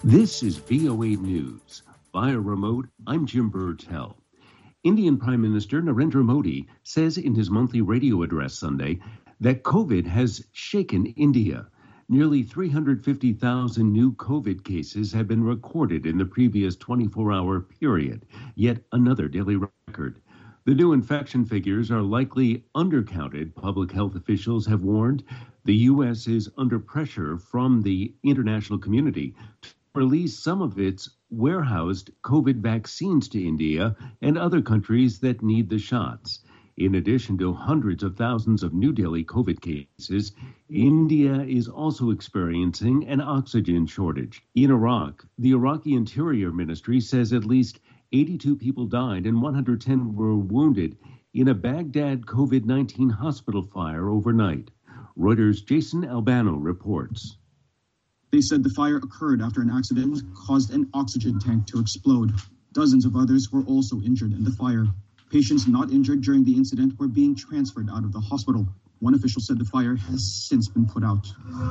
This is VOA News. Via remote, I'm Jim Burtell. Indian Prime Minister Narendra Modi says in his monthly radio address Sunday that COVID has shaken India. Nearly 350,000 new COVID cases have been recorded in the previous 24-hour period, yet another daily record. The new infection figures are likely undercounted, public health officials have warned. The U.S. is under pressure from the international community to release some of its warehoused COVID vaccines to India and other countries that need the shots. In addition to hundreds of thousands of new daily COVID cases, India is also experiencing an oxygen shortage. In Iraq, the Iraqi Interior Ministry says at least 82 people died and 110 were wounded in a Baghdad COVID-19 hospital fire overnight. Reuters' Jason Albano reports. They said the fire occurred after an accident caused an oxygen tank to explode. Dozens of others were also injured in the fire. Patients not injured during the incident were being transferred out of the hospital. One official said the fire has since been put out.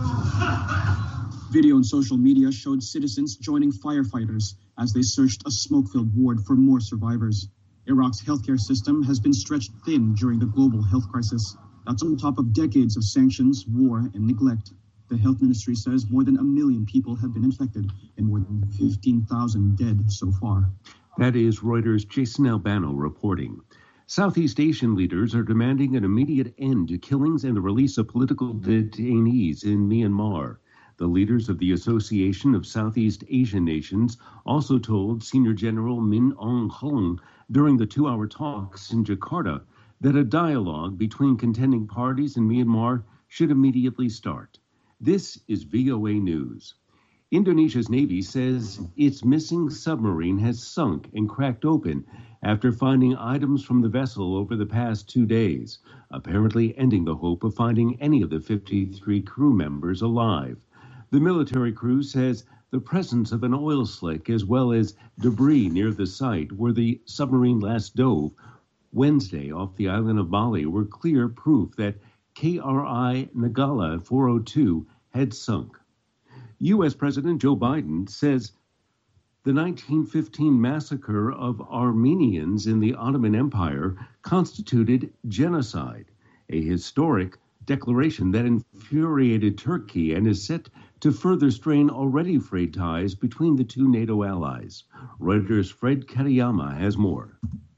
Video on social media showed citizens joining firefighters as they searched a smoke-filled ward for more survivors. Iraq's healthcare system has been stretched thin during the global health crisis. That's on top of decades of sanctions, war, and neglect. The health ministry says more than 1 million people have been infected and more than 15,000 dead so far. That is Reuters' Jason Albano reporting. Southeast Asian leaders are demanding an immediate end to killings and the release of political detainees in Myanmar. The leaders of the Association of Southeast Asian Nations also told Senior General Min Aung Hlaing during the 2-hour talks in Jakarta that a dialogue between contending parties in Myanmar should immediately start. This is VOA News. Indonesia's Navy says its missing submarine has sunk and cracked open after finding items from the vessel over the past 2 days, apparently ending the hope of finding any of the 53 crew members alive. The military crew says the presence of an oil slick as well as debris near the site where the submarine last dove Wednesday off the island of Bali were clear proof that KRI Nanggala 402 had sunk. U.S. President Joe Biden says the 1915 massacre of Armenians in the Ottoman Empire constituted genocide, a historic declaration that infuriated Turkey and is set to further strain already frayed ties between the two NATO allies. Reuters' Fred Katayama has more.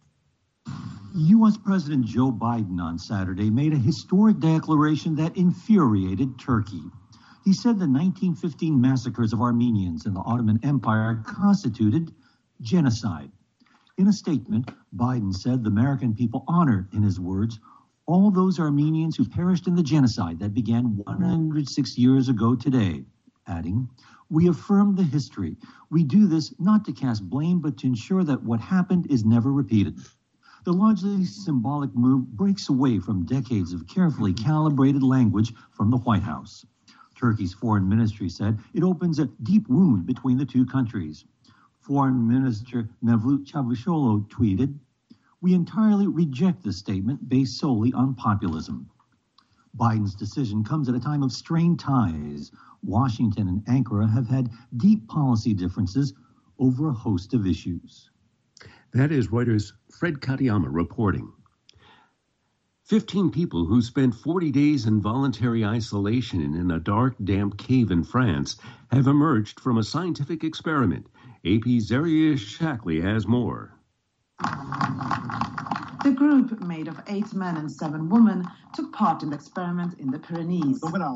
U.S. President Joe Biden on Saturday made a historic declaration that infuriated Turkey. He said the 1915 massacres of Armenians in the Ottoman Empire constituted genocide. In a statement, Biden said the American people honor, in his words, all those Armenians who perished in the genocide that began 106 years ago today, adding, "We affirm the history. We do this not to cast blame, but to ensure that what happened is never repeated." The largely symbolic move breaks away from decades of carefully calibrated language from the White House. Turkey's foreign ministry said it opens a deep wound between the two countries. Foreign Minister Mevlut Çavuşoğlu tweeted, "We entirely reject this statement based solely on populism." Biden's decision comes at a time of strained ties. Washington and Ankara have had deep policy differences over a host of issues. That is Reuters' Fred Katayama reporting. 15 people who spent 40 days in voluntary isolation in a dark, damp cave in France have emerged from a scientific experiment. AP's Zaria Shackley has more. The group, made of 8 men and 7 women, took part in the experiment in the Pyrenees.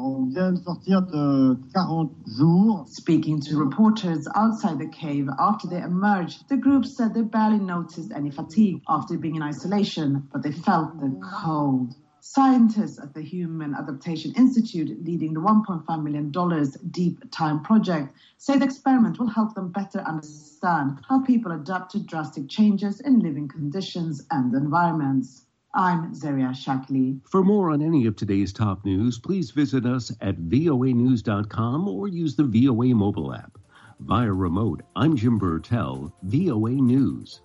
Speaking to reporters outside the cave after they emerged, the group said they barely noticed any fatigue after being in isolation, but they felt the cold. Scientists at the Human Adaptation Institute, leading the $1.5 million Deep Time project, say the experiment will help them better understand how people adapt to drastic changes in living conditions and environments. I'm Zaria Shackley. For more on any of today's top news, please visit us at voanews.com or use the VOA mobile app. Via remote, I'm Jim Burtell, VOA News.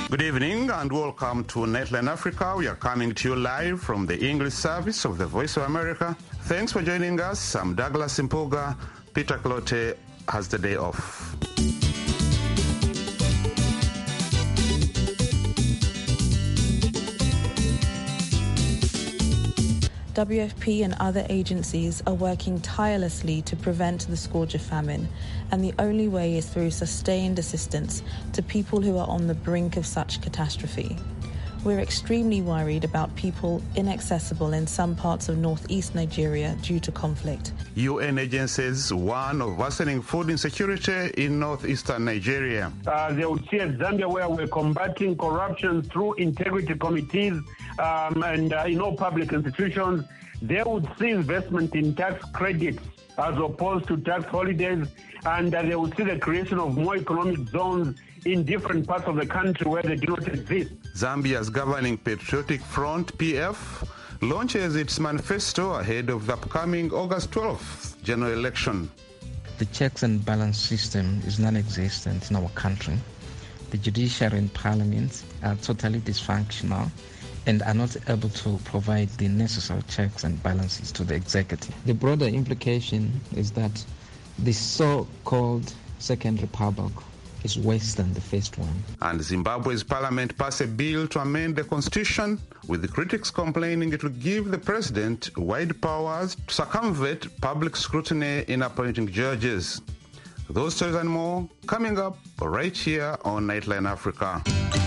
Good evening and welcome to Nightline Africa. We are coming to you live from the English service of the Voice of America. Thanks for joining us. I'm Douglas Impuga. Peter Clote has the day off. WFP and other agencies are working tirelessly to prevent the scourge of famine, and the only way is through sustained assistance to people who are on the brink of such catastrophe. We're extremely worried about people inaccessible in some parts of northeast Nigeria due to conflict. UN agencies warn of worsening food insecurity in northeastern Nigeria. They would see at Zambia where we're combating corruption through integrity committees and in all public institutions. They would see investment in tax credits as opposed to tax holidays, and they would see the creation of more economic zones in different parts of the country where they do not exist. Zambia's governing Patriotic Front, PF, launches its manifesto ahead of the upcoming August 12th general election. The checks and balance system is non-existent in our country. The judiciary and parliament are totally dysfunctional and are not able to provide the necessary checks and balances to the executive. The broader implication is that the so-called Second Republic is worse than the first one. And Zimbabwe's parliament passed a bill to amend the constitution, with the critics complaining it would give the president wide powers to circumvent public scrutiny in appointing judges. Those stories and more coming up right here on Nightline Africa.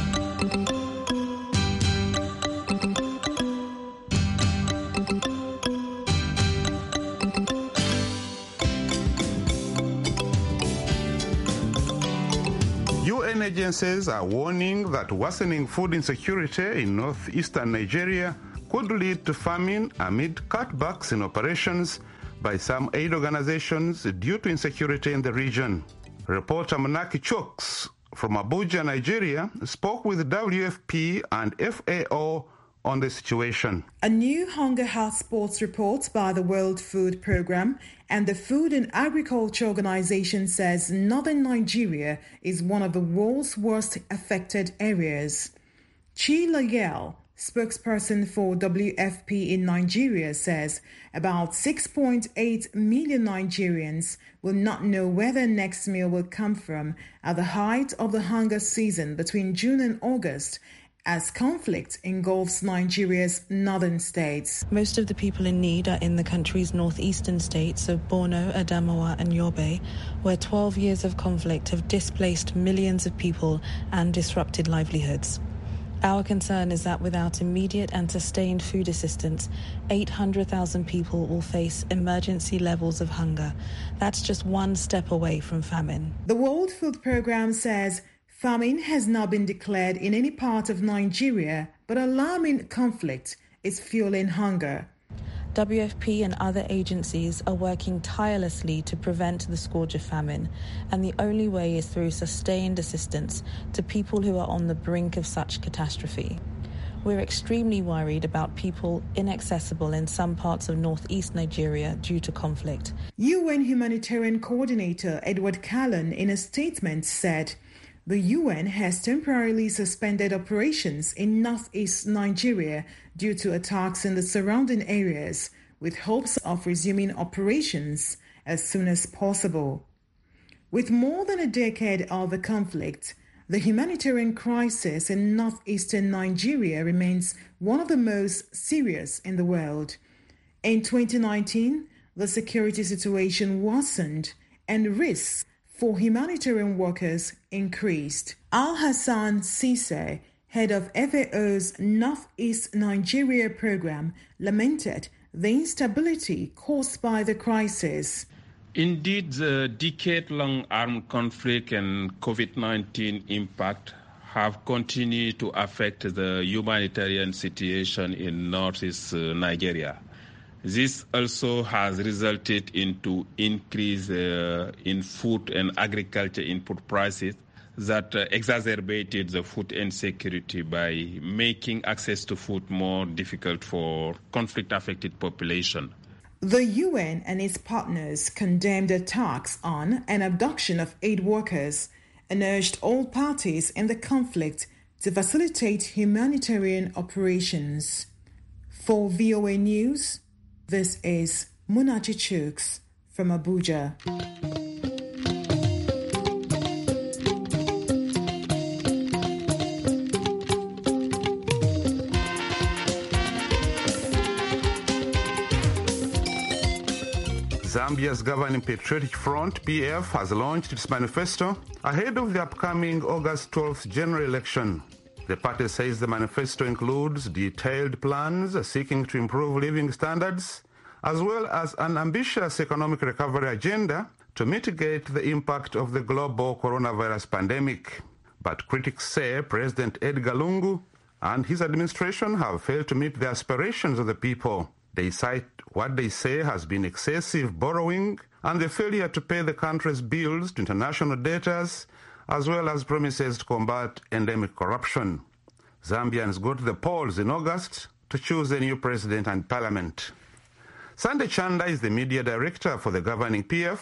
UN agencies are warning that worsening food insecurity in northeastern Nigeria could lead to famine amid cutbacks in operations by some aid organizations due to insecurity in the region. Reporter Manaki Chooks from Abuja, Nigeria, spoke with WFP and FAO on the situation. A new hunger hotspots report by the World Food Programme and the Food and Agriculture Organization says northern Nigeria is one of the world's worst affected areas. Chi Layel, spokesperson for WFP in Nigeria, says about 6.8 million Nigerians will not know where their next meal will come from at the height of the hunger season between June and August, as conflict engulfs Nigeria's northern states. Most of the people in need are in the country's northeastern states of Borno, Adamawa and Yobe, where 12 years of conflict have displaced millions of people and disrupted livelihoods. Our concern is that without immediate and sustained food assistance, 800,000 people will face emergency levels of hunger. That's just one step away from famine. The World Food Programme says famine has not been declared in any part of Nigeria, but alarming conflict is fueling hunger. WFP and other agencies are working tirelessly to prevent the scourge of famine, and the only way is through sustained assistance to people who are on the brink of such catastrophe. We're extremely worried about people inaccessible in some parts of northeast Nigeria due to conflict. UN Humanitarian Coordinator Edward Callan, in a statement, said the UN has temporarily suspended operations in northeast Nigeria due to attacks in the surrounding areas, with hopes of resuming operations as soon as possible. With more than a decade of the conflict, the humanitarian crisis in northeastern Nigeria remains one of the most serious in the world. In 2019, the security situation worsened and risks for humanitarian workers increased. Al-Hassan Sise, head of FAO's Northeast Nigeria program, lamented the instability caused by the crisis. Indeed, the decade-long armed conflict and COVID-19 impact have continued to affect the humanitarian situation in northeast Nigeria. This also has resulted into increase in food and agriculture input prices that exacerbated the food insecurity by making access to food more difficult for conflict-affected population. The UN and its partners condemned attacks on and abduction of aid workers and urged all parties in the conflict to facilitate humanitarian operations. For VOA News, this is Munachi Chuks from Abuja. Zambia's governing Patriotic Front, PF, has launched its manifesto ahead of the upcoming August 12th general election. The party says the manifesto includes detailed plans seeking to improve living standards, as well as an ambitious economic recovery agenda to mitigate the impact of the global coronavirus pandemic. But critics say President Edgar Lungu and his administration have failed to meet the aspirations of the people. They cite what they say has been excessive borrowing and the failure to pay the country's bills to international debtors, as well as promises to combat endemic corruption. Zambians go to the polls in August to choose a new president and parliament. Sunday Chanda is the media director for the governing PF.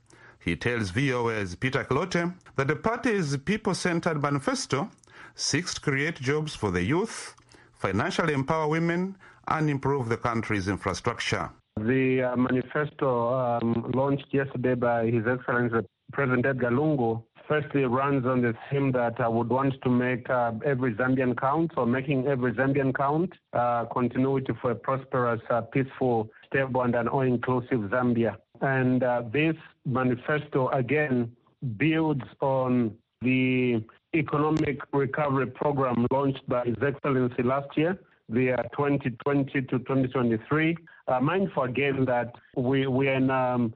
He tells VOA's Peter Clote that the party's people-centered manifesto seeks to create jobs for the youth, financially empower women, and improve the country's infrastructure. The manifesto launched yesterday by His Excellency President Edgar Lungu firstly runs on the theme that I would want to make every Zambian count, or making every Zambian count, continuity for a prosperous, peaceful, stable, and an all-inclusive Zambia. And this manifesto, again, builds on the economic recovery program launched by His Excellency last year, the 2020 to 2023. Mindful again that we are in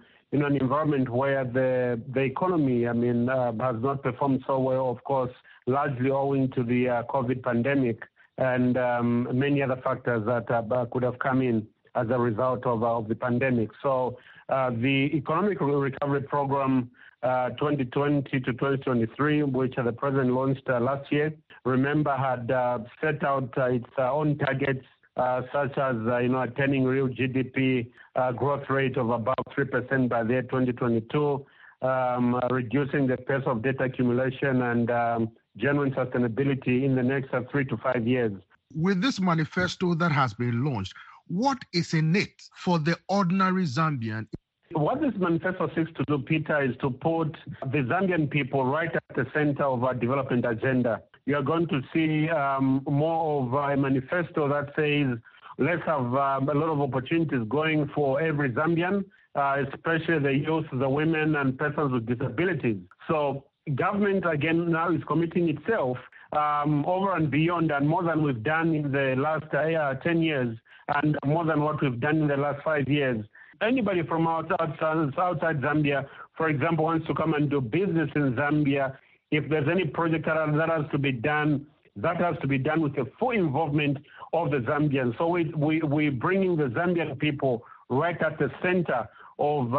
an environment where the economy, has not performed so well, of course, largely owing to the COVID pandemic and many other factors that could have come in as a result of the pandemic. So the economic recovery program 2020 to 2023, which the president launched last year, remember had set out its own targets, such as attaining real GDP growth rate of about 3% by the year 2022, reducing the pace of debt accumulation and genuine sustainability in the next 3 to 5 years. With this manifesto that has been launched, what is in it for the ordinary Zambian? What this manifesto seeks to do, Peter, is to put the Zambian people right at the center of our development agenda. You are going to see more of a manifesto that says, let's have a lot of opportunities going for every Zambian, especially the youth, the women, and persons with disabilities. So government, again, now is committing itself over and beyond and more than we've done in the last 10 years and more than what we've done in the last 5 years. Anybody from outside Zambia, for example, wants to come and do business in Zambia, if there's any project that has to be done, that has to be done with the full involvement of the Zambians. So we're bringing the Zambian people right at the center of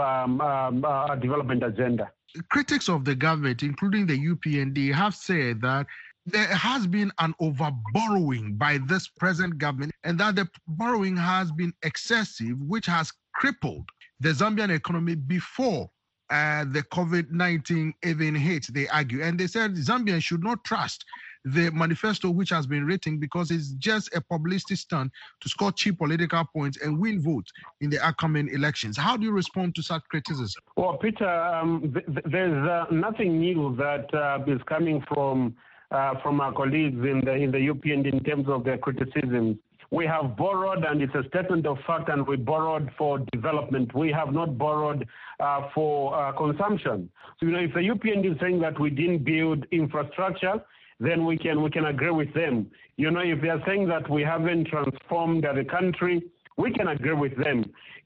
our development agenda. Critics of the government, including the UPND, have said that there has been an over-borrowing by this present government and that the borrowing has been excessive, which has crippled the Zambian economy before the COVID-19 even hit, they argue. And they said Zambians should not trust the manifesto which has been written because it's just a publicity stunt to score cheap political points and win votes in the upcoming elections. How do you respond to such criticism? Well, Peter, there's nothing new that is coming from our colleagues in the UPND in terms of their criticisms. We have borrowed, and it's a statement of fact, and we borrowed for development. We have not borrowed for consumption. So, if the UPND is saying that we didn't build infrastructure, then we can agree with them. If they are saying that we haven't transformed the country, we can agree with them.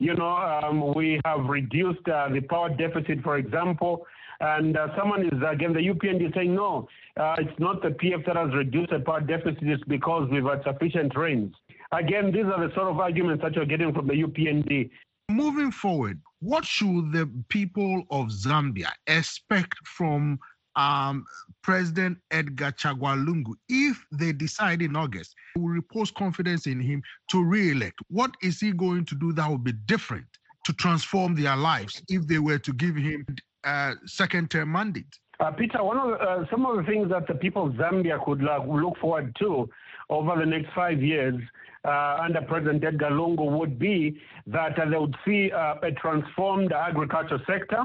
We have reduced the power deficit, for example, and someone is, again, the UPND is saying, no, it's not the PF that has reduced the power deficit, it's because we've had sufficient rains. Again, these are the sort of arguments that you're getting from the UPND. Moving forward, what should the people of Zambia expect from President Edgar Chagwa Lungu if they decide in August to repose confidence in him to re-elect? What is he going to do that will be different to transform their lives if they were to give him a second-term mandate? Peter, some of the things that the people of Zambia could look forward to over the next 5 years under President Edgar Lungu would be that they would see a transformed agriculture sector,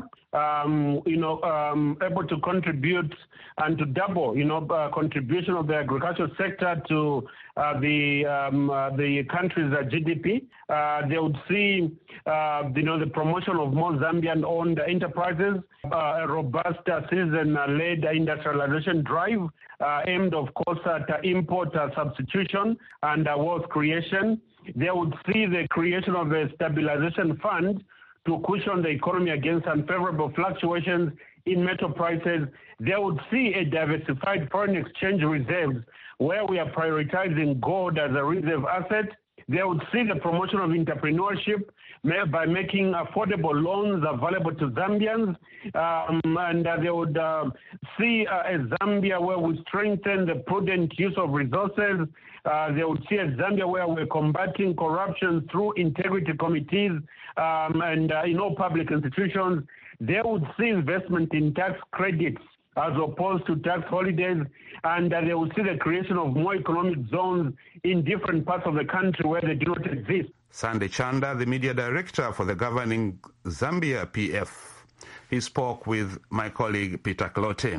able to contribute and to double, contribution of the agriculture sector to the country's GDP. They would see, the promotion of more Zambian-owned enterprises, a robust citizen-led industrialization drive aimed, of course, at import substitution and wealth creation. They would see the creation of a stabilization fund to cushion the economy against unfavorable fluctuations in metal prices. They would see a diversified foreign exchange reserves where we are prioritizing gold as a reserve asset. They would see the promotion of entrepreneurship by making affordable loans available to Zambians. And they would see a Zambia where we strengthen the prudent use of resources. They would see a Zambia where we're combating corruption through integrity committees and in all public institutions. They would see investment in tax credits as opposed to tax holidays, and they will see the creation of more economic zones in different parts of the country where they do not exist. Sandy Chanda, the media director for the governing Zambia PF. He spoke with my colleague Peter Clote.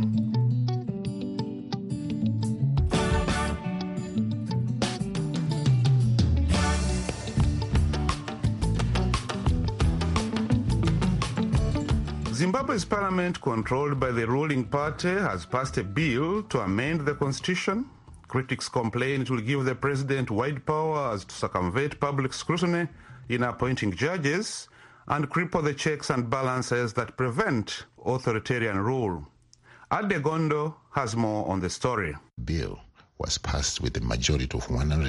Zimbabwe's parliament, controlled by the ruling party, has passed a bill to amend the constitution. Critics complain it will give the president wide powers to circumvent public scrutiny in appointing judges and cripple the checks and balances that prevent authoritarian rule. Adegondo has more on the story. Bill was passed with a majority of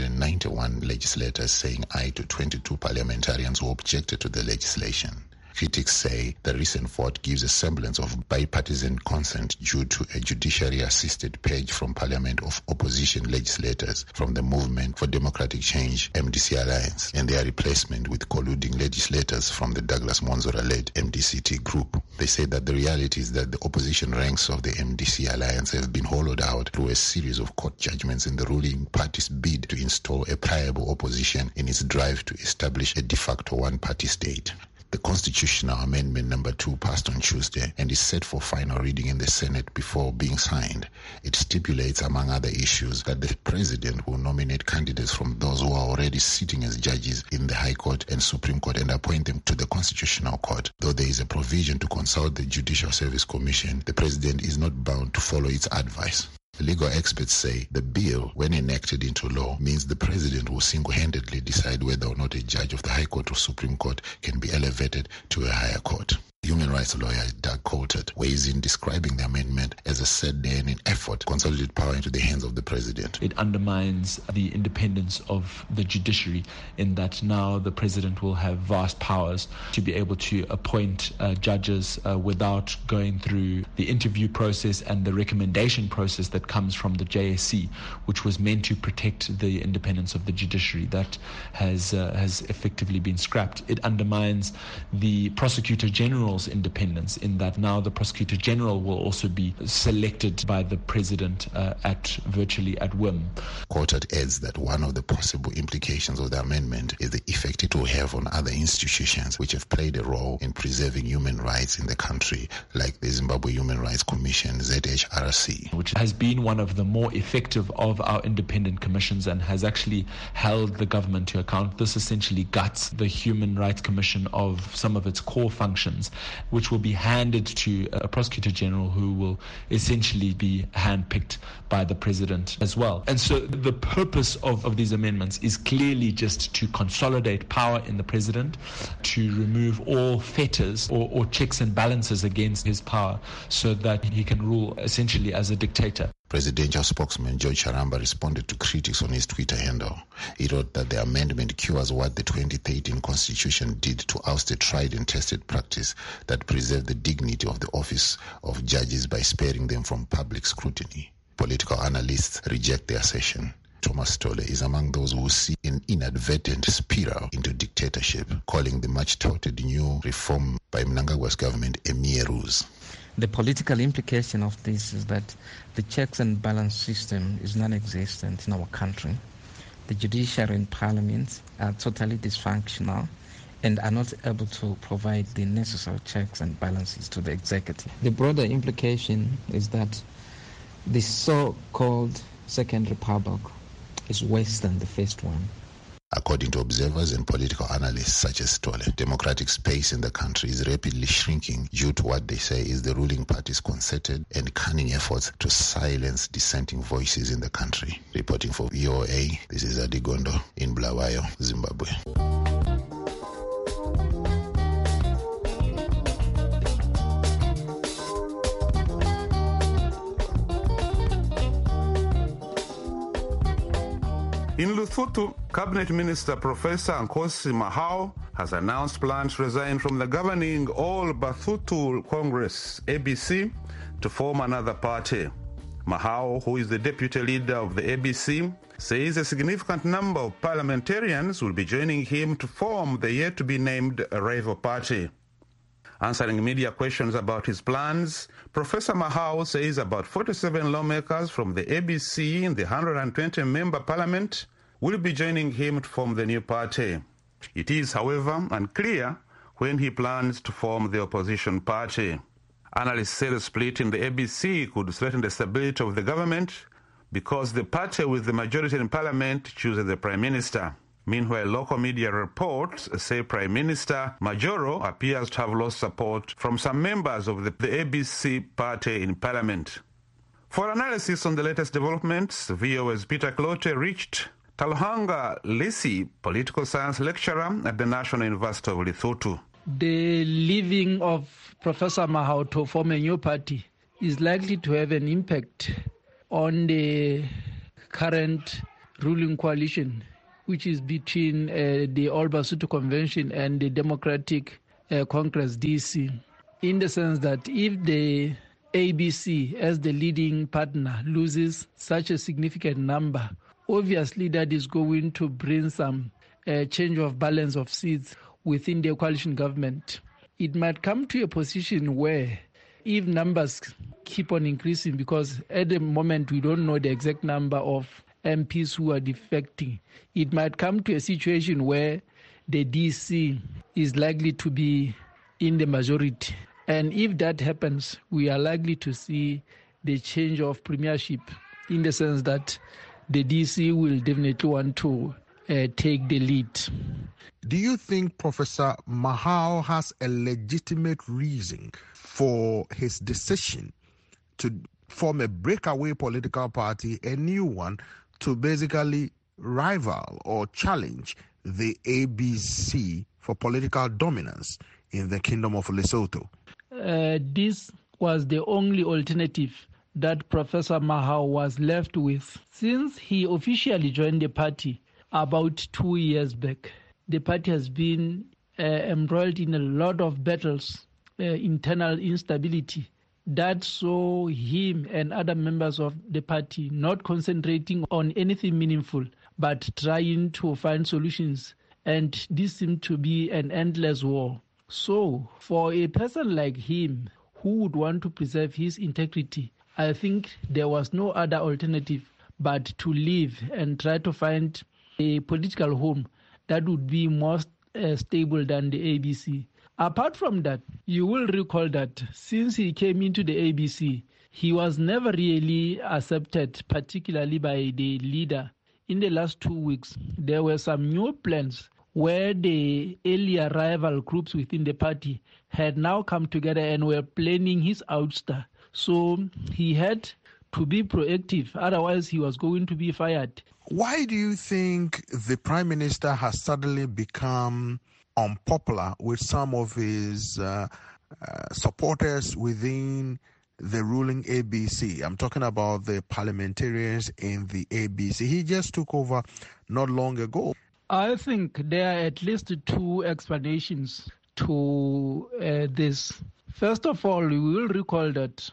191 legislators saying aye to 22 parliamentarians who objected to the legislation. Critics say the recent vote gives a semblance of bipartisan consent due to a judiciary-assisted purge from Parliament of opposition legislators from the Movement for Democratic Change MDC Alliance and their replacement with colluding legislators from the Douglas Monzora-led MDCT group. They say that the reality is that the opposition ranks of the MDC Alliance have been hollowed out through a series of court judgments in the ruling party's bid to install a pliable opposition in its drive to establish a de facto one-party state. The constitutional amendment number 2 passed on Tuesday and is set for final reading in the Senate before being signed. It stipulates, among other issues, that the president will nominate candidates from those who are already sitting as judges in the High Court and Supreme Court and appoint them to the Constitutional Court. Though there is a provision to consult the Judicial Service Commission, the president is not bound to follow its advice. Legal experts say the bill, when enacted into law, means the president will single-handedly decide whether or not a judge of the High Court or Supreme Court can be elevated to a higher court. Human rights lawyer Doug Coulter weighs in describing the amendment as a setback in an effort to consolidate power into the hands of the president. It undermines the independence of the judiciary in that now the president will have vast powers to be able to appoint judges without going through the interview process and the recommendation process that comes from the JSC, which was meant to protect the independence of the judiciary. That has effectively been scrapped. It undermines the Prosecutor General's independence in that now the Prosecutor General will also be selected by the President virtually at whim. Coulter adds that one of the possible implications of the amendment is the effect it will have on other institutions which have played a role in preserving human rights in the country, like the Zimbabwe Human Rights Commission, ZHRC. Which has been one of the more effective of our independent commissions and has actually held the government to account. This essentially guts the Human Rights Commission of some of its core functions, which will be handed to a Prosecutor General who will essentially be handpicked by the President as well. And so the purpose of these amendments is clearly just to consolidate power in the President, to remove all fetters or checks and balances against his power so that he can rule essentially as a dictator. Presidential spokesman George Charamba responded to critics on his Twitter handle. He wrote that the amendment cures what the 2013 Constitution did to oust a tried and tested practice that preserved the dignity of the office of judges by sparing them from public scrutiny. Political analysts reject the assertion. Thomas Tole is among those who see an inadvertent spiral into dictatorship, calling the much-touted new reform by Mnangagwa's government a mere ruse. The political implication of this is that the checks and balance system is non-existent in our country. The judiciary and parliament are totally dysfunctional and are not able to provide the necessary checks and balances to the executive. The broader implication is that the so-called Second Republic is worse than the first one. According to observers and political analysts such as Tole, democratic space in the country is rapidly shrinking due to what they say is the ruling party's concerted and cunning efforts to silence dissenting voices in the country. Reporting for VOA, this is Adigondo in Bulawayo, Zimbabwe. In Lesotho, Cabinet Minister Professor Nkosi Mahao has announced plans to resign from the governing All Basotho Congress, ABC, to form another party. Mahao, who is the deputy leader of the ABC, says a significant number of parliamentarians will be joining him to form the yet-to-be-named Rival Party. Answering media questions about his plans, Professor Mahao says about 47 lawmakers from the ABC in the 120-member parliament will be joining him to form the new party. It is, however, unclear when he plans to form the opposition party. Analysts say the split in the ABC could threaten the stability of the government because the party with the majority in parliament chooses the prime minister. Meanwhile, local media reports say Prime Minister Majoro appears to have lost support from some members of the ABC party in parliament. For analysis on the latest developments, VOA's Peter Clote reached Talohanga Lesi, political science lecturer at the National University of Lesotho. The leaving of Professor Mahao to form a new party is likely to have an impact on the current ruling coalition, which is between the All Basotho Convention and the Democratic Congress, DC, in the sense that if the ABC, as the leading partner, loses such a significant number, obviously that is going to bring some change of balance of seats within the coalition government. It might come to a position where if numbers keep on increasing, because at the moment we don't know the exact number of MPs who are defecting, it might come to a situation where the DC is likely to be in the majority. And if that happens, we are likely to see the change of premiership, in the sense that the DC will definitely want to take the lead. Do you think Professor Mahao has a legitimate reason for his decision to form a breakaway political party, a new one, to basically rival or challenge the ABC for political dominance in the Kingdom of Lesotho? This was the only alternative that Professor Mahao was left with since he officially joined the party about 2 years back. The party has been embroiled in a lot of battles, internal instability, that saw him and other members of the party not concentrating on anything meaningful, but trying to find solutions. And this seemed to be an endless war. So for a person like him who would want to preserve his integrity, I think there was no other alternative but to leave and try to find a political home that would be more stable than the ABC. Apart from that, you will recall that since he came into the ABC, he was never really accepted, particularly by the leader. In the last 2 weeks, there were some new plans where the earlier rival groups within the party had now come together and were planning his ouster. So he had to be proactive, otherwise he was going to be fired. Why do you think the Prime Minister has suddenly become unpopular with some of his supporters within the ruling ABC? I'm talking about the parliamentarians in the ABC. He just took over not long ago. I think there are at least two explanations to this. First of all, we will recall that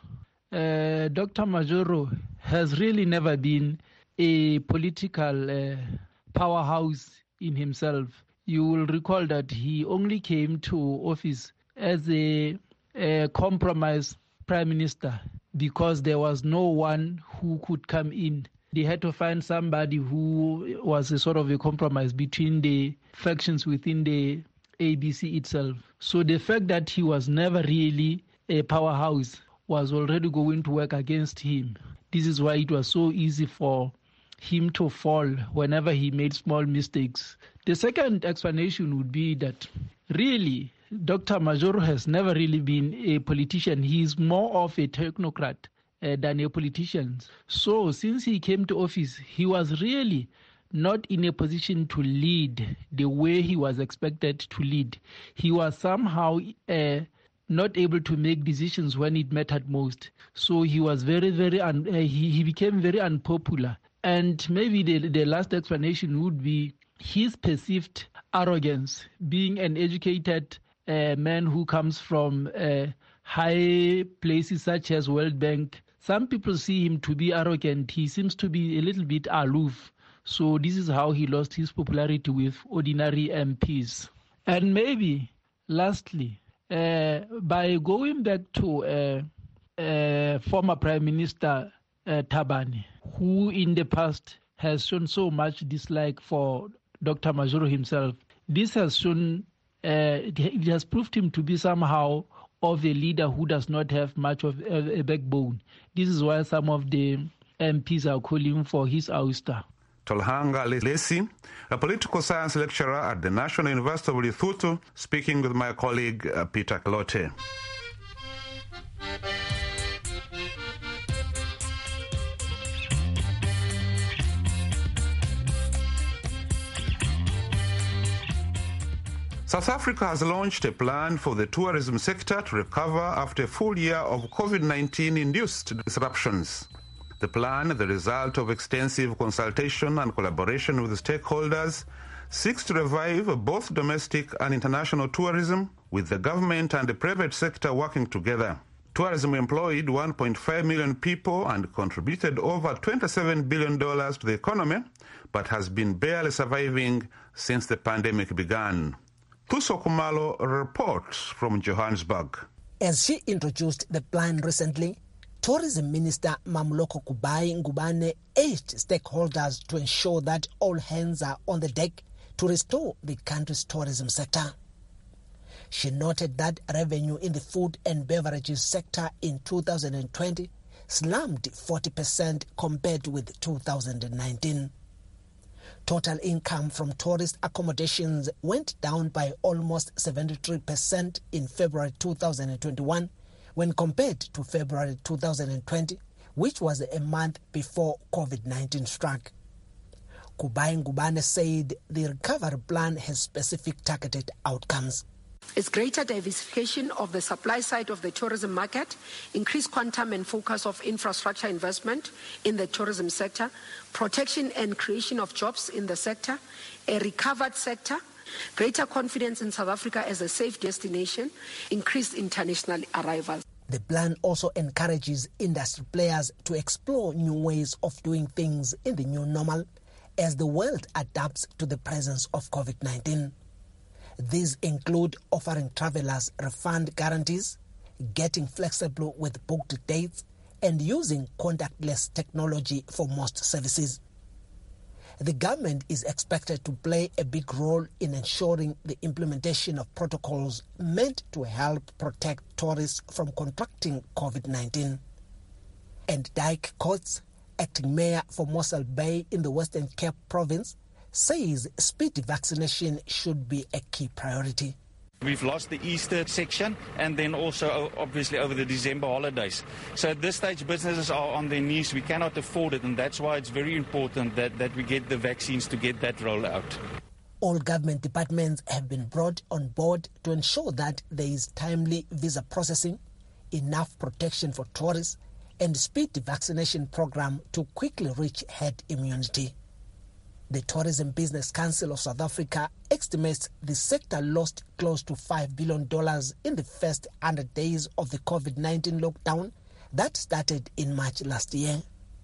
Dr. Majoro has really never been a political powerhouse in himself. You will recall that he only came to office as a compromise prime minister because there was no one who could come in. They had to find somebody who was a sort of a compromise between the factions within the ABC itself. So the fact that he was never really a powerhouse was already going to work against him. This is why it was so easy for him to fall whenever he made small mistakes. The second explanation would be that really Dr. Majoro has never really been a politician. He is more of a technocrat than a politician. So since he came to office, he was really not in a position to lead the way he was expected to lead. He was somehow not able to make decisions when it mattered most. So he was he became very unpopular. And maybe the last explanation would be his perceived arrogance, being an educated man who comes from high places such as World Bank. Some people see him to be arrogant. He seems to be a little bit aloof. So this is how he lost his popularity with ordinary MPs. And maybe, lastly, by going back to former Prime Minister Thabane, who in the past has shown so much dislike for Dr. Majoro himself, this has shown, it has proved him to be somehow of a leader who does not have much of a backbone. This is why some of the MPs are calling for his ouster. Tolhanga Lesi, a political science lecturer at the National University of Lesotho, speaking with my colleague Peter Klote. South Africa has launched a plan for the tourism sector to recover after a full year of COVID-19-induced disruptions. The plan, the result of extensive consultation and collaboration with stakeholders, seeks to revive both domestic and international tourism, with the government and the private sector working together. Tourism employed 1.5 million people and contributed over $27 billion to the economy, but has been barely surviving since the pandemic began. Thuso Kumalo reports from Johannesburg. As she introduced the plan recently, Tourism Minister Mamloko Kubai Ngubane urged stakeholders to ensure that all hands are on the deck to restore the country's tourism sector. She noted that revenue in the food and beverages sector in 2020 slumped 40% compared with 2019. Total income from tourist accommodations went down by almost 73% in February 2021 when compared to February 2020, which was a month before COVID-19 struck. Kubai Ngubane said the recovery plan has specific targeted outcomes. It's greater diversification of the supply side of the tourism market, increased quantum and focus of infrastructure investment in the tourism sector, protection and creation of jobs in the sector, a recovered sector, greater confidence in South Africa as a safe destination, increased international arrivals. The plan also encourages industry players to explore new ways of doing things in the new normal as the world adapts to the presence of COVID-19. These include offering travelers refund guarantees, getting flexible with booked dates, and using contactless technology for most services. The government is expected to play a big role in ensuring the implementation of protocols meant to help protect tourists from contracting COVID-19. And Dyke Coates, acting mayor for Mossel Bay in the Western Cape province, says speedy vaccination should be a key priority. We've lost the Easter section and then also obviously over the December holidays. So at this stage businesses are on their knees. We cannot afford it, and that's why it's very important that we get the vaccines to get that rolled out. All government departments have been brought on board to ensure that there is timely visa processing, enough protection for tourists, and speedy vaccination program to quickly reach herd immunity. The Tourism Business Council of South Africa estimates the sector lost close to $5 billion in the first 100 days of the COVID-19 lockdown that started in March last year.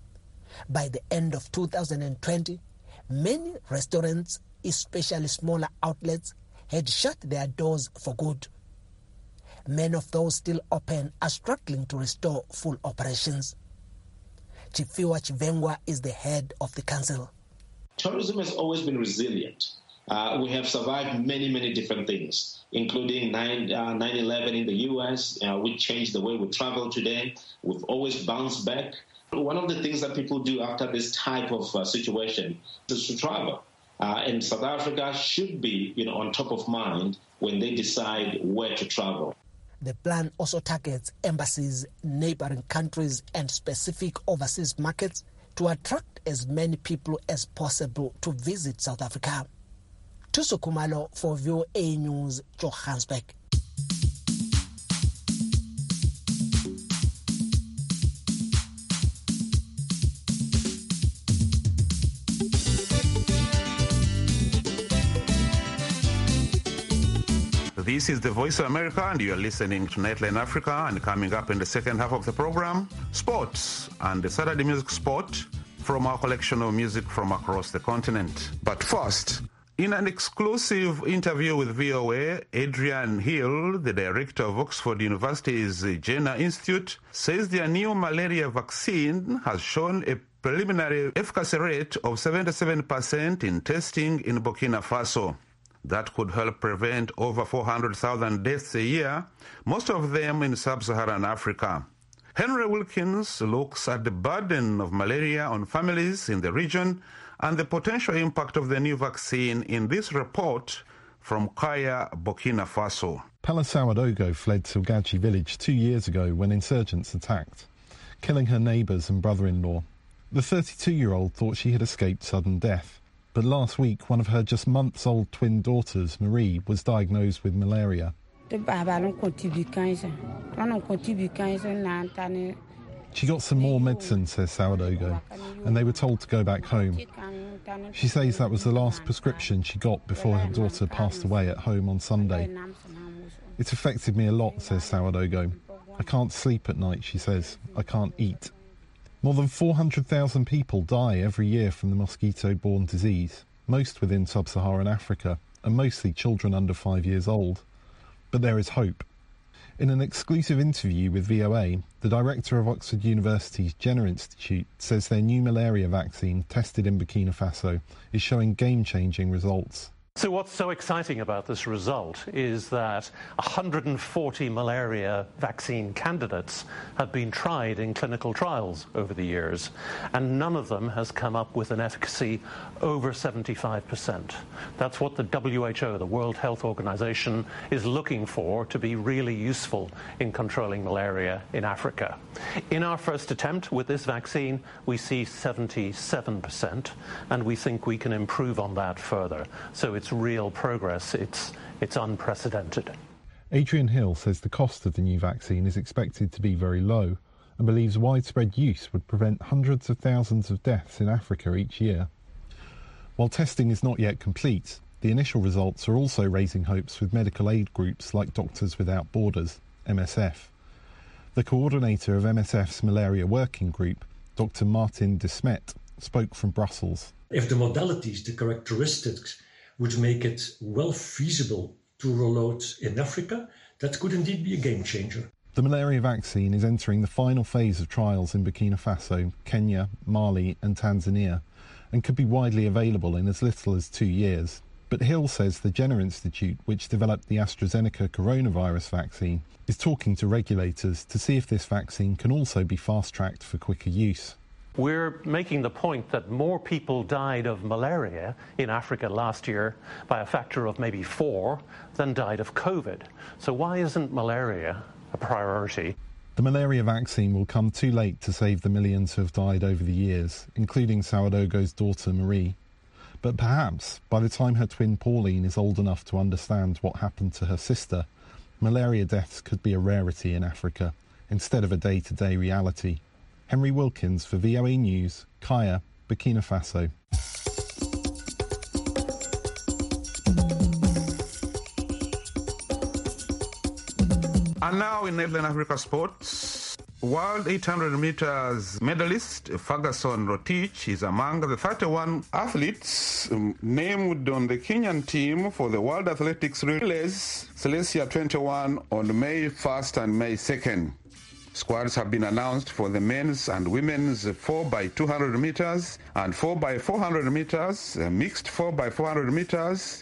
By the end of 2020, many restaurants, especially smaller outlets, had shut their doors for good. Many of those still open are struggling to restore full operations. Chifiwa Chivengwa is the head of the council. Tourism has always been resilient. We have survived many different things, including 9/11 in the U.S. We changed the way we travel today. We've always bounced back. One of the things that people do after this type of situation is to travel. And South Africa should be on top of mind when they decide where to travel. The plan also targets embassies, neighboring countries, and specific overseas markets to attract as many people as possible to visit South Africa. Tuso Kumalo for VOA News, Johannesburg. This is the Voice of America, and you're listening to Nightline Africa. And coming up in the second half of the program, sports and the Saturday Music Spot from our collection of music from across the continent. But first, in an exclusive interview with VOA, Adrian Hill, the director of Oxford University's Jenner Institute, says their new malaria vaccine has shown a preliminary efficacy rate of 77% in testing in Burkina Faso. That could help prevent over 400,000 deaths a year, most of them in sub-Saharan Africa. Henry Wilkins looks at the burden of malaria on families in the region and the potential impact of the new vaccine in this report from Kaya, Burkina Faso. Pella Sawadogo fled to Gachi village 2 years ago when insurgents attacked, killing her neighbours and brother-in-law. The 32-year-old thought she had escaped sudden death. But last week, one of her just months-old twin daughters, Marie, was diagnosed with malaria. She got some more medicine, says Sawadogo, and they were told to go back home. She says that was the last prescription she got before her daughter passed away at home on Sunday. It's affected me a lot, says Sawadogo. I can't sleep at night, she says. I can't eat. More than 400,000 people die every year from the mosquito-borne disease, most within sub-Saharan Africa, and mostly children under 5 years old. But there is hope. In an exclusive interview with VOA, the director of Oxford University's Jenner Institute says their new malaria vaccine, tested in Burkina Faso, is showing game-changing results. So what's so exciting about this result is that 140 malaria vaccine candidates have been tried in clinical trials over the years, and none of them has come up with an efficacy over 75%. That's what the WHO, the World Health Organization, is looking for to be really useful in controlling malaria in Africa. In our first attempt with this vaccine, we see 77%, and we think we can improve on that further. So it's real progress. It's unprecedented. Adrian Hill says the cost of the new vaccine is expected to be very low and believes widespread use would prevent hundreds of thousands of deaths in Africa each year. While testing is not yet complete, the initial results are also raising hopes with medical aid groups like Doctors Without Borders, MSF. The coordinator of MSF's malaria working group, Dr. Martin de Smet, spoke from Brussels. If the modalities, the characteristics, would make it well feasible to roll out in Africa, that could indeed be a game changer. The malaria vaccine is entering the final phase of trials in Burkina Faso, Kenya, Mali and Tanzania, and could be widely available in as little as 2 years. But Hill says the Jenner Institute, which developed the AstraZeneca coronavirus vaccine, is talking to regulators to see if this vaccine can also be fast-tracked for quicker use. We're making the point that more people died of malaria in Africa last year by a factor of maybe 4 than died of COVID. So why isn't malaria a priority? The malaria vaccine will come too late to save the millions who have died over the years, including Sawadogo's daughter Marie. But perhaps, by the time her twin Pauline is old enough to understand what happened to her sister, malaria deaths could be a rarity in Africa, instead of a day-to-day reality. Henry Wilkins for VOA News, Kaya, Burkina Faso. And now in Nightline Africa Sports, World 800 meters medalist Ferguson Rotich is among the 31 athletes was named on the Kenyan team for the World Athletics Relays Celestia 21 on May 1st and May 2nd. Squads have been announced for the men's and women's 4x200 meters and 4x400 meters, mixed 4x400 meters,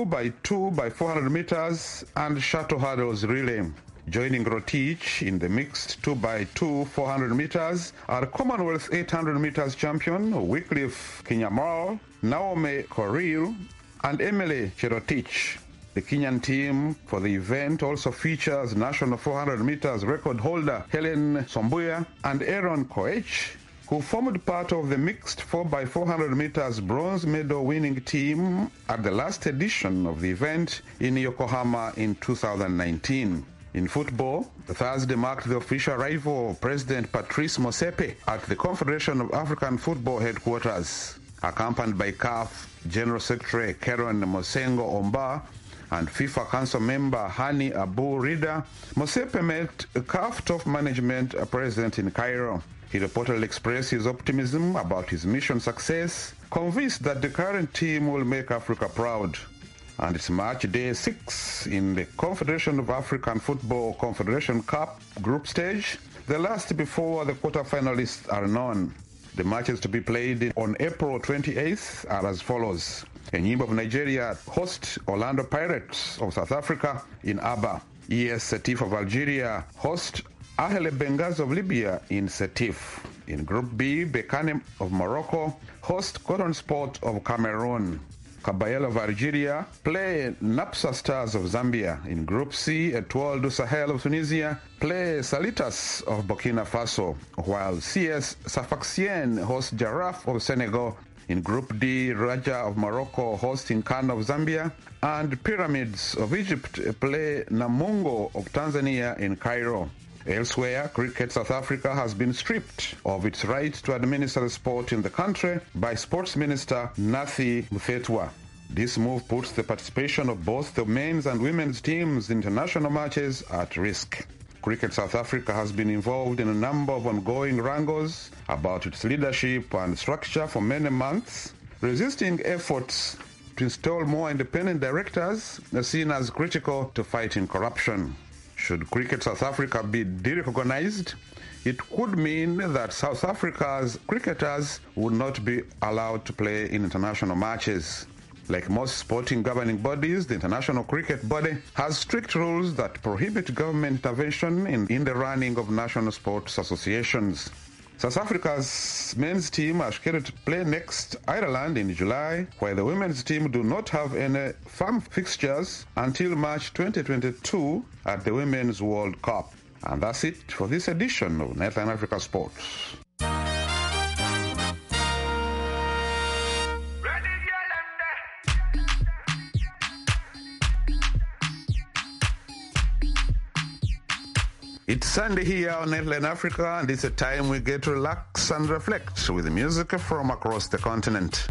2x400 meters, and shuttle hurdles relay. Joining Rotich in the mixed 2x2 400 meters are Commonwealth 800 meters champion Wycliffe Kinyamal, Naomi Korir, and Emily Cherotich. The Kenyan team for the event also features national 400 meters record holder Helen Sombuya and Aaron Koech, who formed part of the mixed 4x400 meters bronze medal winning team at the last edition of the event in Yokohama in 2019. In football, Thursday marked the official arrival of President Patrice Motsepe at the Confederation of African Football headquarters. Accompanied by CAF General Secretary Karen Mosengo Omba and FIFA Council member Hani Abu Rida, Motsepe met CAF top management present in Cairo. He reportedly expressed his optimism about his mission success, convinced that the current team will make Africa proud. And it's match day 6 in the Confederation of African Football Confederation Cup group stage, the last before the quarterfinalists are known. The matches to be played on April 28th are as follows. Enyimba of Nigeria host Orlando Pirates of South Africa in Aba. ES Setif of Algeria host Ahli Benghazi of Libya in Setif. In Group B, Bekane of Morocco host Cotton Sport of Cameroon. Kabayel of Algeria play Napsa Stars of Zambia. In Group C, Etoile du Sahel of Tunisia play Salitas of Burkina Faso, while CS Sfaxien host Jarraf of Senegal. In Group D, Raja of Morocco hosting Khan of Zambia, and Pyramids of Egypt play Namungo of Tanzania in Cairo. Elsewhere, Cricket South Africa has been stripped of its right to administer the sport in the country by Sports Minister Nathi Mfetwa. This move puts the participation of both the men's and women's teams in international matches at risk. Cricket South Africa has been involved in a number of ongoing wrangles about its leadership and structure for many months, resisting efforts to install more independent directors seen as critical to fighting corruption. Should Cricket South Africa be derecognized, it could mean that South Africa's cricketers would not be allowed to play in international matches. Like most sporting governing bodies, the International Cricket Body has strict rules that prohibit government intervention in the running of national sports associations. South Africa's men's team are scheduled to play next Ireland in July, while the women's team do not have any firm fixtures until March 2022 at the Women's World Cup. And that's it for this edition of Netline Africa Sports. It's Sunday here on Netline Africa, and it's a time we get to relax and reflect with music from across the continent.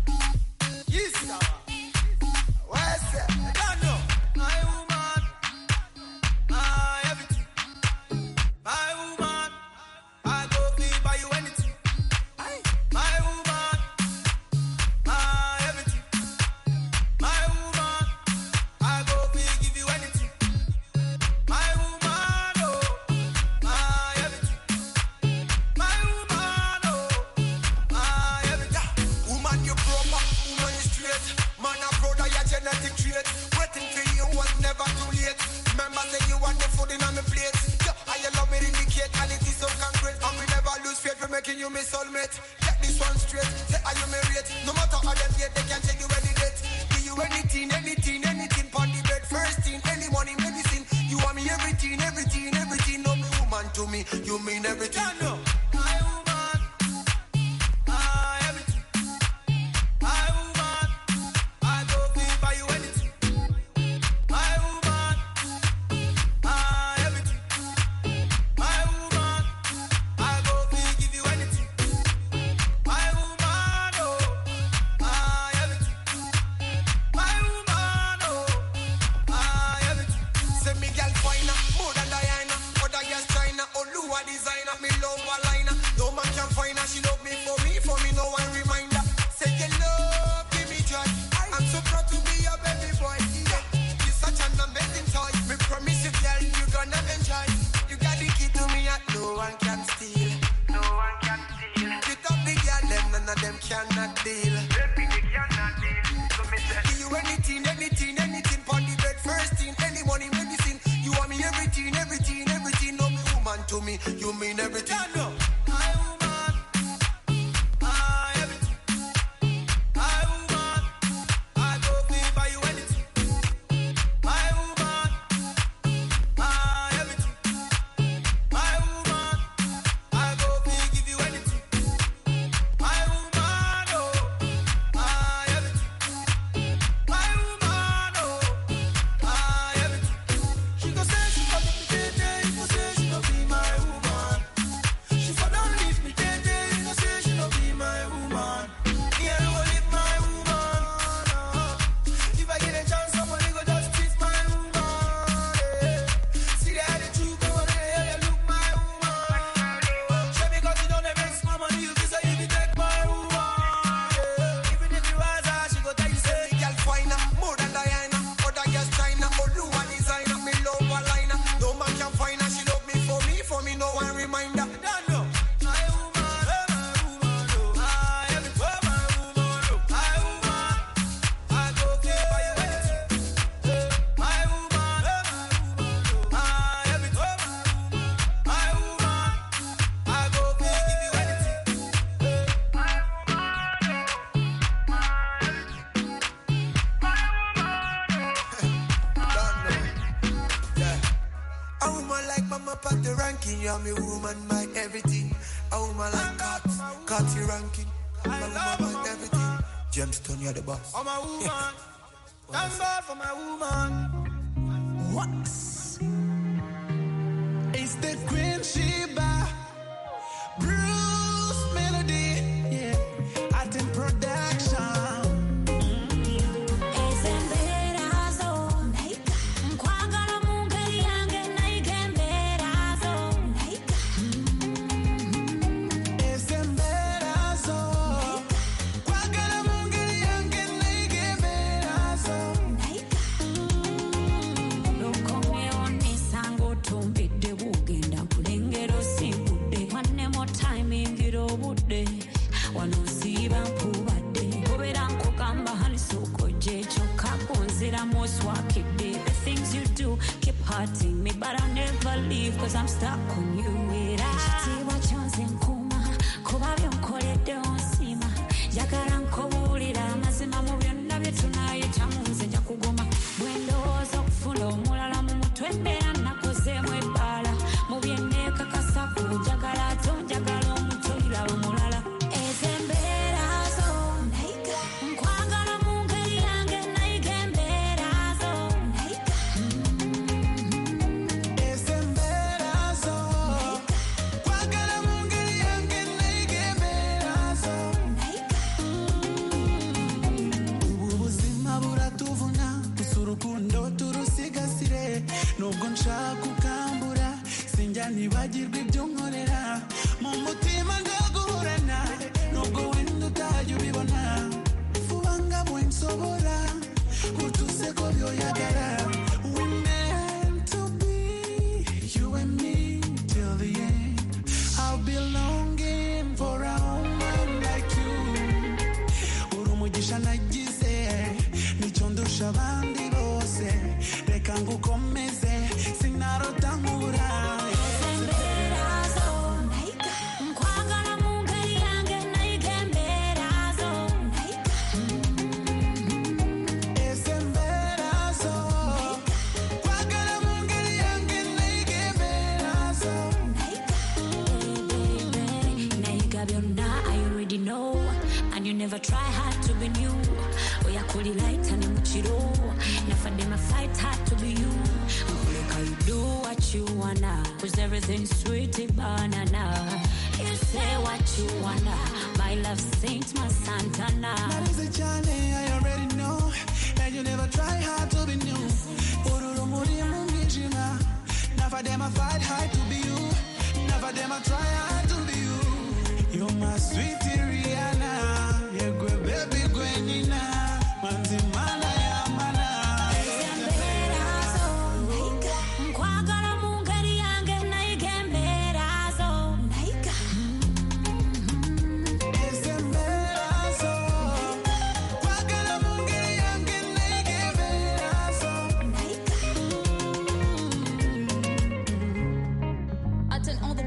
Designer, me love to me, you mean everything. Oh, my woman. Thank God for my woman. What? It's the Queen Sheba, Bruce Melody, yeah, at in production. The things you do keep hurting me, but I'll never leave, cause I'm stuck on you. Nibagirwa ibyo nkorera mu mutima ndaguhorana nubwo wenda utajya ubibona vuba ngabwe nsobora utuse ko byoyagara we meant to be you and me till the end. I'll be longing for a woman like you. Uri umugisha nagize nicyo ndusha abandi bose reka ngukomeze sinarota nkubura. Never try hard to be new. Oya kuli light and muchiro. Never dem fight hard to be you. Look, you do what you wanna, cause everything's sweet banana. You say what you wanna, my love saint, my Santana. That is a journey I already know, and you never try hard to be new. Never dem fight hard to be you. Never dem try hard to be you. You're my sweetie Rihanna. Baby Gwenina, manzimana ya mana. Nkwagala mu ngeri yange nayigemberazo. Ezemberazo. Nkwagala mu ngeri yange nayigemberazo. Attends, on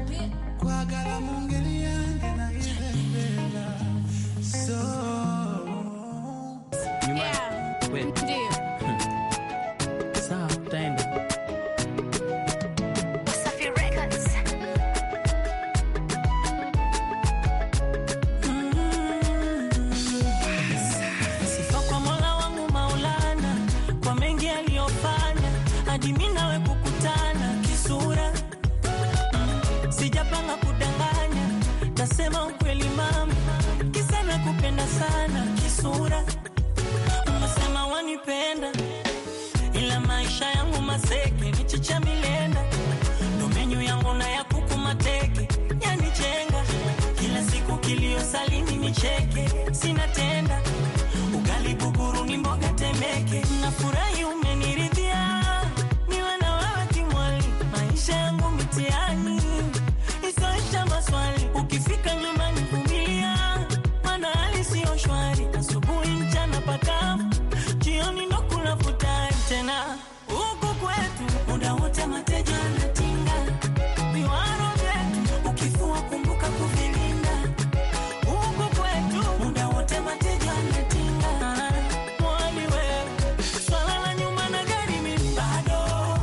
hadi mimi nawe kukutana kisura. Sijapanga kudanganya, nasema ukweli mama, kisa nakupenda sana kisura. Unasema wanipenda, ila maisha yangu maseke, michicha milenda. Ndo menyu yangu na ya kuku mateke, yanichenga. Kila siku kilio salini nicheke, sina tenda. Ugali buguru ni mboga temeke, nafurahi umeniridhia. Niwe na wewe kimwali, maisha yangu mitiani. Isaisha maswali, ukifika nyumbani vumilia. Maana hali sio shwari, asubuhi mchana pakavu, jioni ndo kuna futari tena. Huku kwetu muda wote mateja anatinga. Viwaro vyetu ukifua kumbuka kuvilinda. Huku kwetu muda wote mateja anatinga. Mwali wewe, swala la nyuma na gari mimi bado.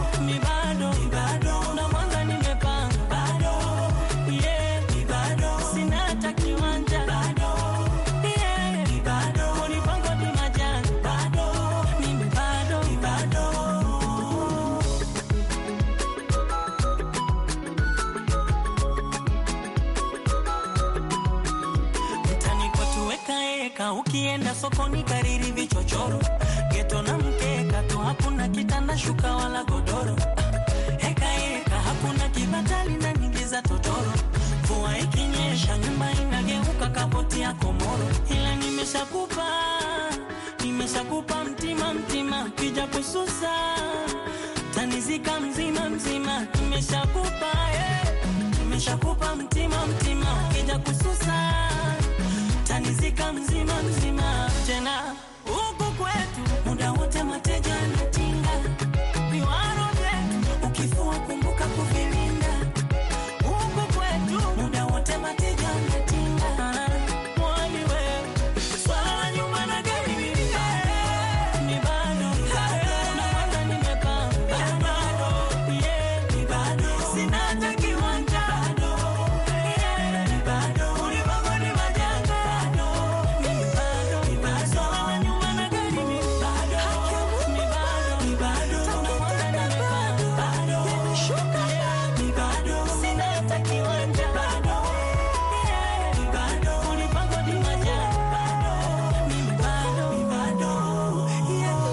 Na mwanga nimepanga bado. Yeah, bado. Sina hata kiwanja bado. Yeah, bado. Unipango di majani bado. Mimi bado. Mtani kwa tuweka eka, ukienda sokoni kariri vichochoro. Geto na mkeka tu, hakuna kitanda shuka wala godoro. Eka hakuna kibatali na nyingi za totoro. Mvua ikinyesha nyumba inageuka kapoti ya komoro. Ila nimeshakupa mtima, kija kususa tanizika mzima. Nimeshakupa mtima, kija kususa tanizika mzima. Tena huku kwetu muda wote mateja anatinga. Viwaro vyetu ukifua kumbuka kuvilinda. Huku kwetu muda wote mateja anatinga. Mwali wewe, swala la nyuma na gari mimi bado. Na mwanga nimepanga bado. Yeah, bado. Sina hata kiwanja bado. Yeah, bado. Unipango ni majanga bado. Mimi bado. Swala la nyuma na gari mimi bado. Ni bado. Na mwanga nimepanga bado. Yeah, bado. Sina hata kiwanja bado. Yeah, bado. Unipango ni majanga bado. Mimi bado. Yeah.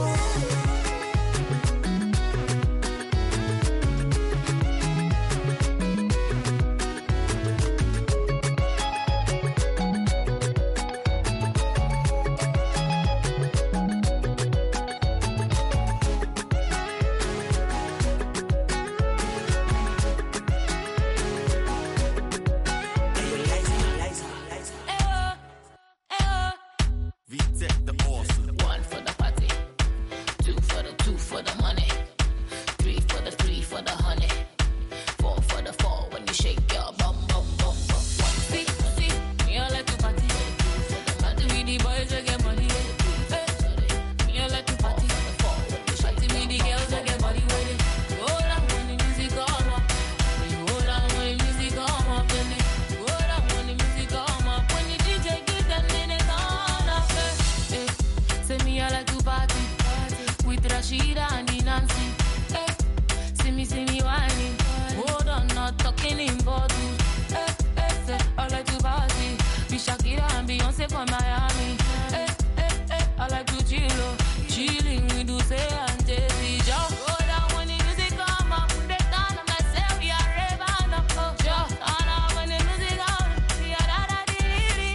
One for the party, two for the money, three for the honey, four when you shake your bum. See, me I like to party, party with the boys that get money. Me I like to party, party with the girls that get body with it. Hold on when the music come up, hold on when the music come up, hold on when the music come up. When the DJ give them then it's on up. Say me I like to party with Rashida and the Nancy. See me whining. Hold on, not talking in bottles. Say I like to party with Shakira and Beyonce from Miami. I like to chilling with Duce and Jay-Z. Hold on when the music come up, put it down on myself, we are raving up. Hold on when the music come, we are da-da-dee-dee-dee,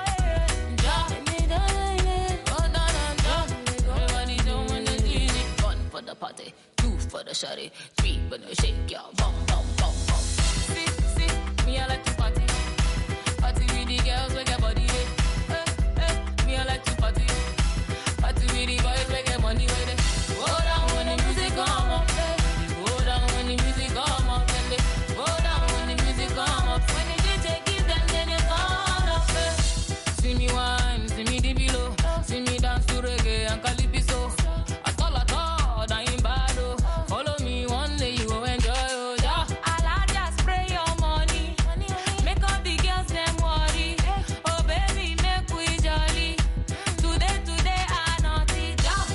everybody doing the DJ. One for the party, two for the shawty, three when you shake your bum. See, me I like to party with the girls with their body. Me I like to party with the boys with their money with it. Hold on when the music come up, hold on when the music come up, hold on when the music come up. When the DJ give them, then it's on up. See me wine, see me dip below, see me dance to reggae and calypso. At all, that ain't bad. Follow me one day, you go enjoy. I'll just spray your money, make all the girls them worry. Oh baby, make we jolly. Today I naughty.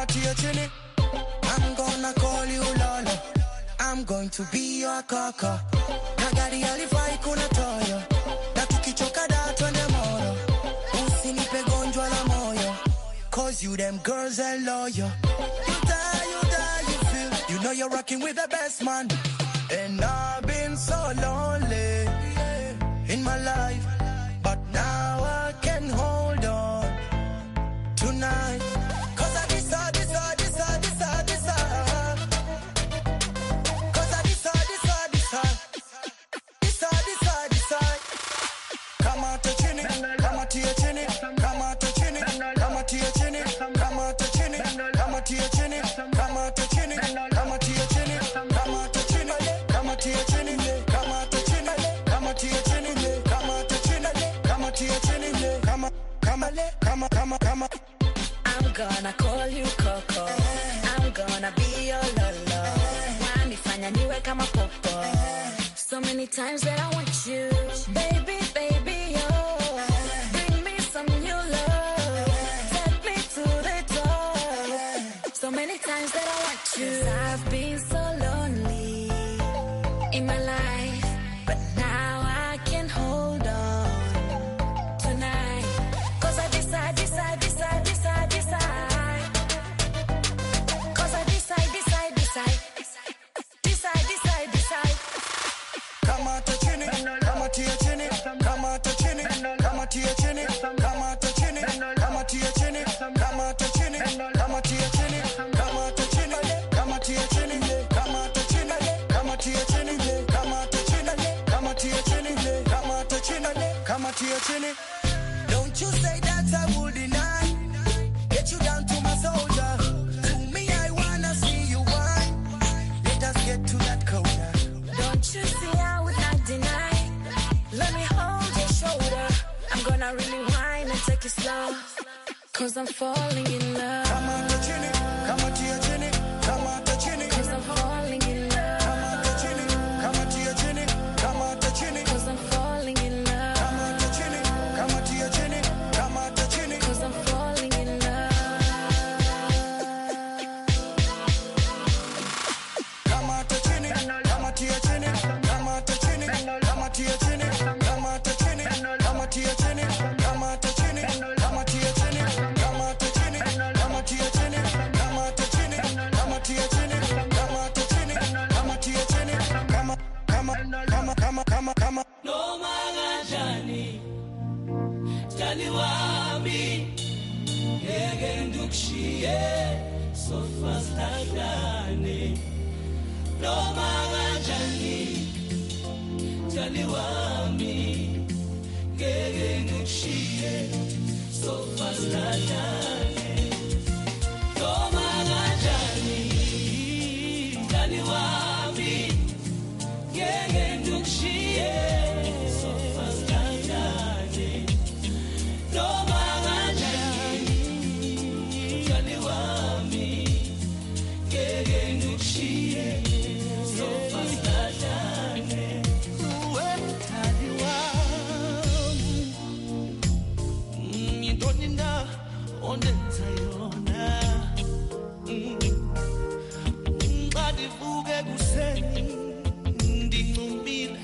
chini. I'm gonna call you Lola. I'm going to be your kaka. Nagari alifai kuna toyo. Na tukichoka da twende moro. Usinipe gonjwa la moyo. Cause you them girls are loyal. You die, you feel. You know you're rocking with the best man. And I've been so lonely in my life. But now I can hold on tonight. Cause I decide. Cause I decide. Come out to chini, come out to your chini, come out to chini, come out to your chini, come out to chini, come out to your chini, come out to chini, come out to your chini, come out to chini, come out to your chini, come out to chini, come out to your chini, come out to chini, come out to your chini, come. I'm gonna call you Coco. I'm gonna be your Lolo. Wanifanya niwe kama popo. So many times that I want you, baby, oh. Bring me some new love. Take me to the door. So many times that I want you. 'Cause I've been so lonely in my life, but now I can hold on tonight. 'Cause I decide. 'Cause I decide. Come out to chini, come out to your chini, come out to chini, come out to your chini, come out to chini, come out to your chini, come out to chini, come out to your chini, come out to chini, come out to your chini, come out to chini, come out to your chini, come out to chini, come out to your chini, come out to chini, come out to your chini. Don't you say that I will deny. Get you down to my soldier. To me I wanna see you whine. Let us get to that corner. Don't you see I would not deny? Let me hold your shoulder. I'm gonna really whine and take it slow. 'Cause I'm falling in love. Come on to chini, come on to your chini, come on to chini. 'Cause I'm falling in love. Come on to chini, come on to your chini, come on to chini. 'Cause I'm falling in love. Come on to chini, come on to your chini, come on to chini. 'Cause I'm falling in love. Come on to chini, come on to your chini, come on to chini, come on to your chini, come on to chini, come on to your chini, come on to chini, come on to your chini, come on to chini, come on to your chini, come on to chini, come on to your chini, come on to chini, come on to your chini, come on. No magajani, jali wami, yegendukshiye, so fast agane. No magajani, jali wami, yegendukshiye, so fast agane. No magajani, jali wami, yegendukshiye, so fast agane. No magajani, jali wami, yegendukshiye, so fast agane. Jali wami, indoninda ondenza yona. Ngadivuke kuseni. Ndinqumile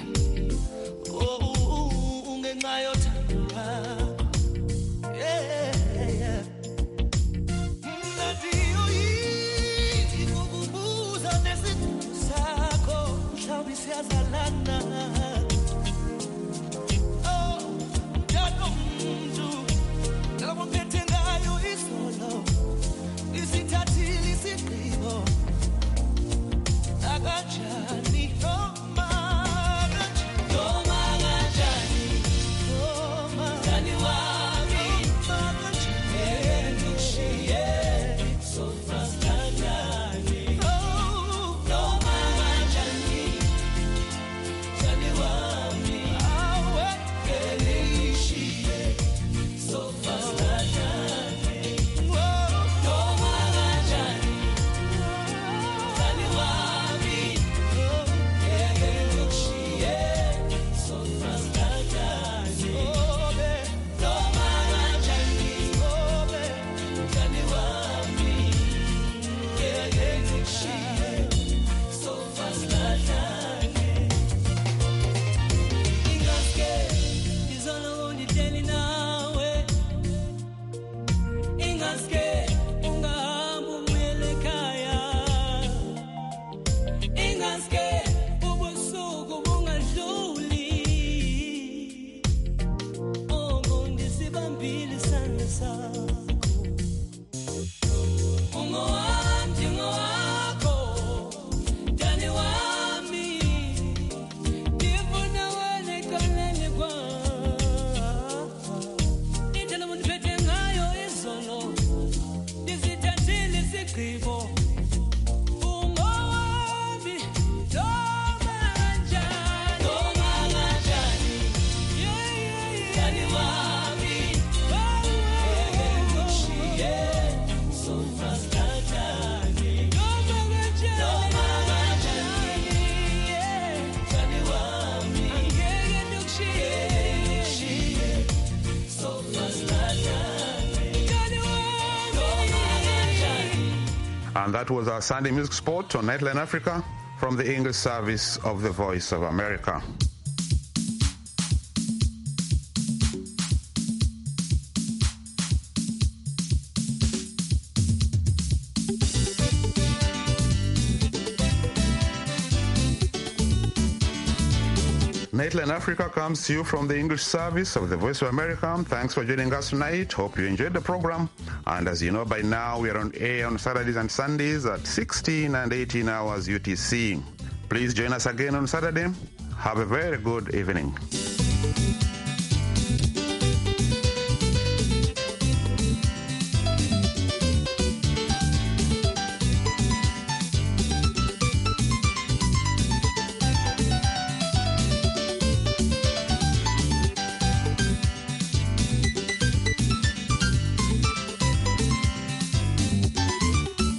ngenxa yothando lwakho. Mna ndiyoyiki ukubuza nesithunzi sakho, mhlawumbe siyazalana. Oh, mntana womntu, nalapho mphethe ngayo izolo, isithathile isigqibo. Akanjani, noma kanjani, jali wami, yegendukshiye, so fast agane. Noma kanjani, jali wami, yegendukshiye, so fast agane. Noma kanjani, And that was our Sunday Music Spot on Nightline Africa from the English service of the Voice of America. Nightline Africa comes to you from the English service of the Voice of America. Thanks for joining us tonight. Hope you enjoyed the program. And as you know by now, we are on air on Saturdays and Sundays at 16 and 18 hours UTC. Please join us again on Saturday. Have a very good evening.